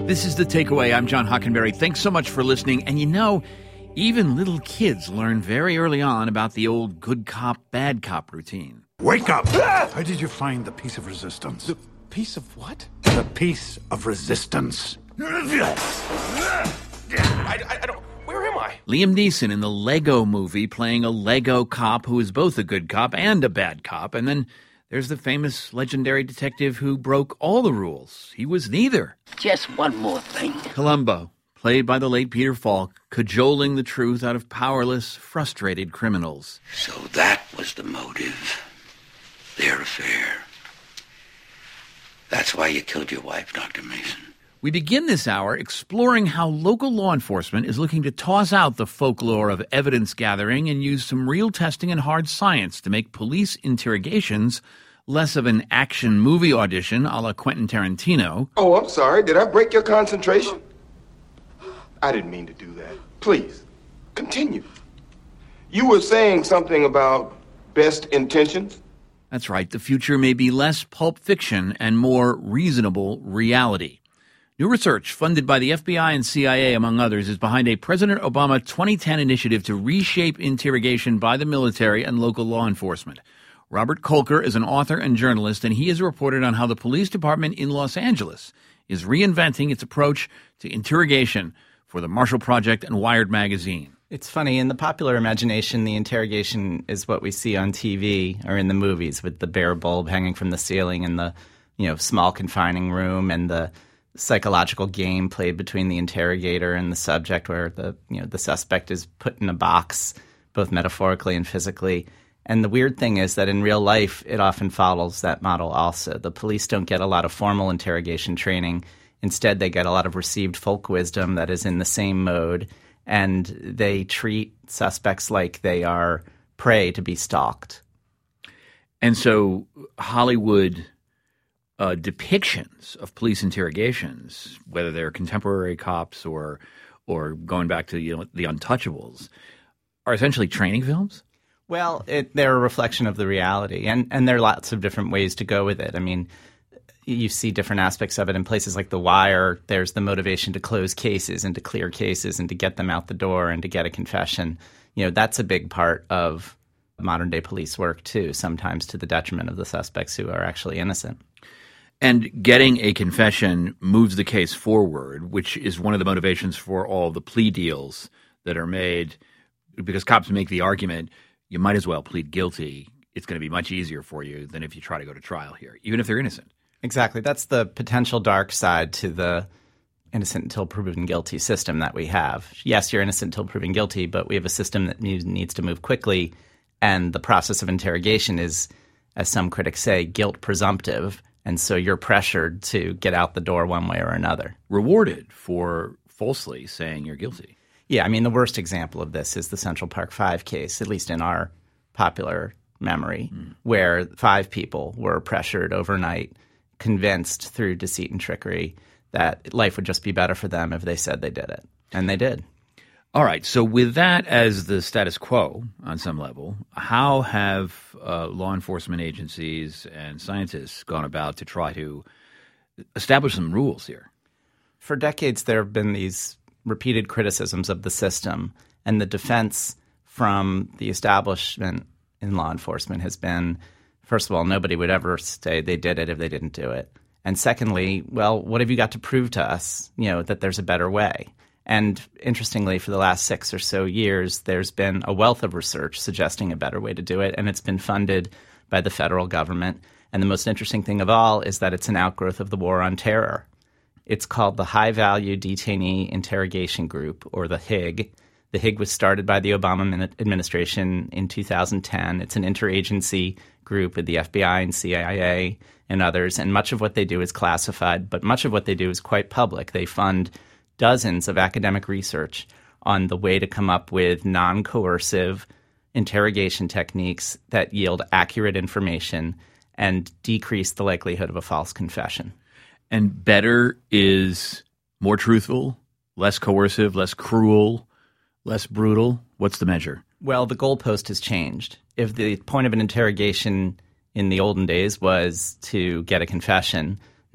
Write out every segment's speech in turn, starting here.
This is The Takeaway. I'm John Hockenberry. Thanks so much for listening. And even little kids learn very early on about the old good cop, bad cop routine. Wake up! Where did you find the piece of resistance? The piece of what? The piece of resistance. I don't... Where am I? Liam Neeson in the Lego movie playing a Lego cop who is both a good cop and a bad cop. And then there's the famous legendary detective who broke all the rules. He was neither. Just one more thing. Columbo, played by the late Peter Falk, cajoling the truth out of powerless, frustrated criminals. So that was the motive. Their affair. That's why you killed your wife, Dr. Mason. We begin this hour exploring how local law enforcement is looking to toss out the folklore of evidence gathering and use some real testing and hard science to make police interrogations less of an action movie audition a la Quentin Tarantino. Oh, I'm sorry. Did I break your concentration? I didn't mean to do that. Please, continue. You were saying something about best intentions? That's right. The future may be less pulp fiction and more reasonable reality. New research funded by the FBI and CIA, among others, is behind a President Obama 2010 initiative to reshape interrogation by the military and local law enforcement. Robert Kolker is an author and journalist, and he has reported on how the police department in Los Angeles is reinventing its approach to interrogation for the Marshall Project and Wired magazine. It's funny, in the popular imagination, the interrogation is what we see on TV or in the movies with the bare bulb hanging from the ceiling in the, small confining room and the psychological game played between the interrogator and the subject where the suspect is put in a box, both metaphorically and physically. And the weird thing is that in real life, it often follows that model also. The police don't get a lot of formal interrogation training. Instead, they get a lot of received folk wisdom that is in the same mode, and they treat suspects like they are prey to be stalked. And so Hollywood depictions of police interrogations, whether they're contemporary cops or going back to the Untouchables, are essentially training films? Well, they're a reflection of the reality, and there are lots of different ways to go with it. I mean, you see different aspects of it in places like The Wire. There's the motivation to close cases and to clear cases and to get them out the door and to get a confession. That's a big part of modern-day police work, too, sometimes to the detriment of the suspects who are actually innocent. And getting a confession moves the case forward, which is one of the motivations for all the plea deals that are made, because cops make the argument, you might as well plead guilty. It's going to be much easier for you than if you try to go to trial here, even if they're innocent. Exactly. That's the potential dark side to the innocent until proven guilty system that we have. Yes, you're innocent until proven guilty, but we have a system that needs to move quickly, and the process of interrogation is, as some critics say, guilt presumptive. And so you're pressured to get out the door one way or another. Rewarded for falsely saying you're guilty. Yeah, I mean, the worst example of this is the Central Park 5 case, at least in our popular memory, where 5 people were pressured overnight, convinced through deceit and trickery that life would just be better for them if they said they did it. And they did. All right. So with that as the status quo on some level, how have law enforcement agencies and scientists gone about to try to establish some rules here? For decades, there have been these repeated criticisms of the system, and the defense from the establishment in law enforcement has been, first of all, nobody would ever say they did it if they didn't do it. And secondly, well, what have you got to prove to us, that there's a better way? And interestingly, for the last 6 or so years, there's been a wealth of research suggesting a better way to do it, and it's been funded by the federal government. And the most interesting thing of all is that it's an outgrowth of the War on Terror. It's called the High Value Detainee Interrogation Group, or the HIG. The HIG was started by the Obama administration in 2010. It's an interagency group with the FBI and CIA and others, and much of what they do is classified, but much of what they do is quite public. They fund dozens of academic research on the way to come up with non-coercive interrogation techniques that yield accurate information and decrease the likelihood of a false confession. And better is more truthful, less coercive, less cruel, less brutal? What's the measure? Well, the goalpost has changed. If the point of an interrogation in the olden days was to get a confession,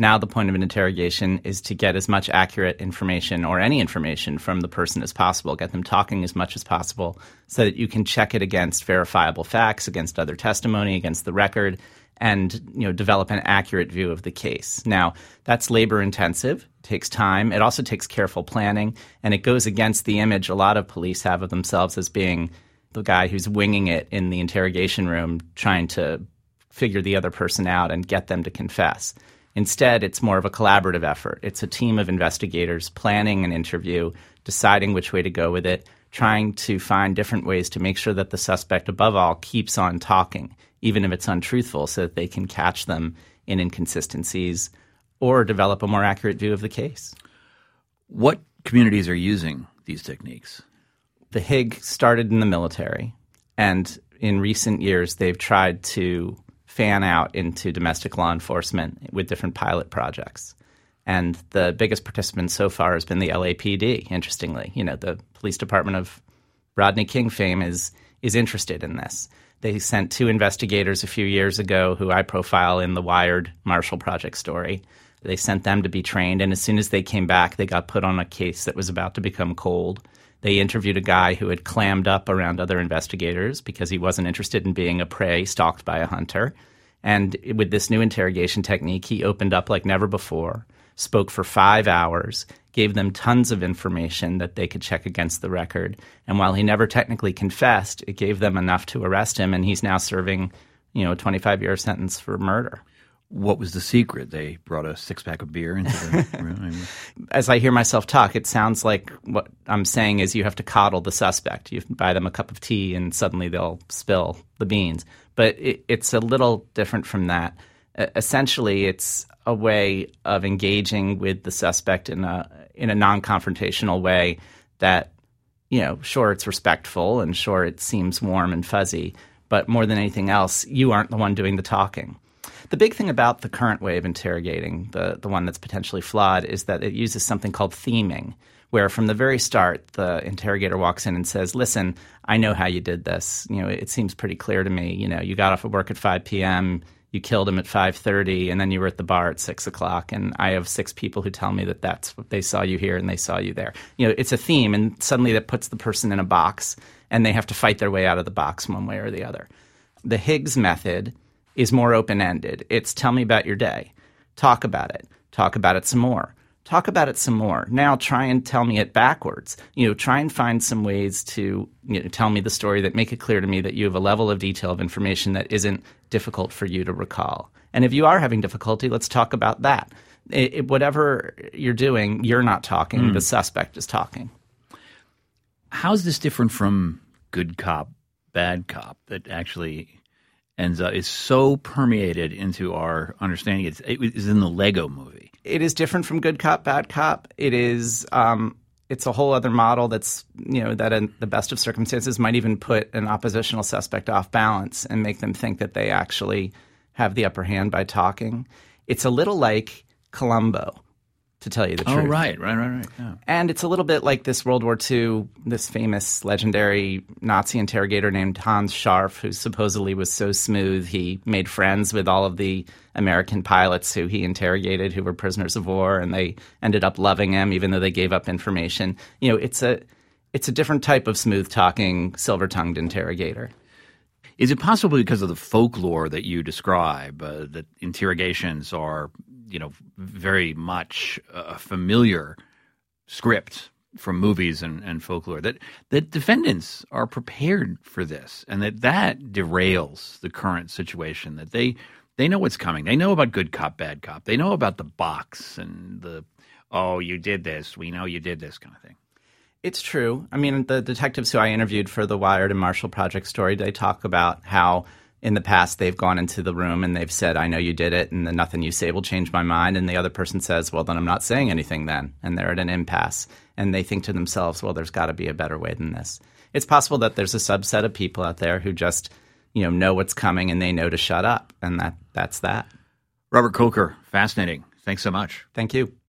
Now the point of an interrogation is to get as much accurate information or any information from the person as possible, get them talking as much as possible so that you can check it against verifiable facts, against other testimony, against the record, and develop an accurate view of the case. Now, that's labor-intensive. It takes time. It also takes careful planning, and it goes against the image a lot of police have of themselves as being the guy who's winging it in the interrogation room, trying to figure the other person out and get them to confess. Instead, it's more of a collaborative effort. It's a team of investigators planning an interview, deciding which way to go with it, trying to find different ways to make sure that the suspect, above all, keeps on talking, even if it's untruthful, so that they can catch them in inconsistencies or develop a more accurate view of the case. What communities are using these techniques? The HIG started in the military, and in recent years they've tried to fan out into domestic law enforcement with different pilot projects. And the biggest participant so far has been the LAPD, interestingly. The police department of Rodney King fame is interested in this. They sent 2 investigators a few years ago who I profile in the Wired Marshall Project story. They sent them to be trained, and as soon as they came back, they got put on a case that was about to become cold. They interviewed a guy who had clammed up around other investigators because he wasn't interested in being a prey stalked by a hunter. And with this new interrogation technique, he opened up like never before, spoke for 5 hours, gave them tons of information that they could check against the record. And while he never technically confessed, it gave them enough to arrest him, and he's now serving, a 25-year sentence for murder. What was the secret? They brought a 6-pack of beer into the room? As I hear myself talk, it sounds like what I'm saying is you have to coddle the suspect. You buy them a cup of tea and suddenly they'll spill the beans. But it's a little different from that. Essentially, it's a way of engaging with the suspect in a non-confrontational way that, sure, it's respectful and sure, it seems warm and fuzzy. But more than anything else, you aren't the one doing the talking. The big thing about the current way of interrogating, the one that's potentially flawed, is that it uses something called theming, where from the very start, the interrogator walks in and says, listen, I know how you did this. It seems pretty clear to me. You got off of work at 5 p.m., you killed him at 5:30, and then you were at the bar at 6 o'clock, and I have 6 people who tell me that that's what they saw you here and they saw you there. It's a theme, and suddenly that puts the person in a box, and they have to fight their way out of the box one way or the other. The Higgs method is more open-ended. It's tell me about your day. Talk about it. Talk about it some more. Talk about it some more. Now try and tell me it backwards. Try and find some ways to tell me the story that make it clear to me that you have a level of detail of information that isn't difficult for you to recall. And if you are having difficulty, let's talk about that. Whatever you're doing, you're not talking. The suspect is talking. How's this different from good cop, bad cop that actually is so permeated into our understanding? It is in the Lego movie. It is different from good cop, bad cop. It is it's a whole other model that's that in the best of circumstances might even put an oppositional suspect off balance and make them think that they actually have the upper hand by talking. It's a little like Columbo, to tell you the truth. Oh, right. Yeah. And it's a little bit like this World War II, this famous legendary Nazi interrogator named Hans Scharf, who supposedly was so smooth he made friends with all of the American pilots who he interrogated who were prisoners of war, and they ended up loving him even though they gave up information. It's a different type of smooth-talking, silver-tongued interrogator. Is it possible because of the folklore that you describe that interrogations are very much a familiar script from movies and folklore, that defendants are prepared for this, and that derails the current situation, that they know what's coming. They know about good cop, bad cop. They know about the box and the, oh, you did this, we know you did this kind of thing. It's true. I mean, the detectives who I interviewed for the Wired and Marshall Project story, they talk about how in the past they've gone into the room and they've said, I know you did it, and then nothing you say will change my mind. And the other person says, well, then I'm not saying anything then. And they're at an impasse. And they think to themselves, well, there's got to be a better way than this. It's possible that there's a subset of people out there who just, know what's coming and they know to shut up. And that's that. Robert Kolker, fascinating. Thanks so much. Thank you.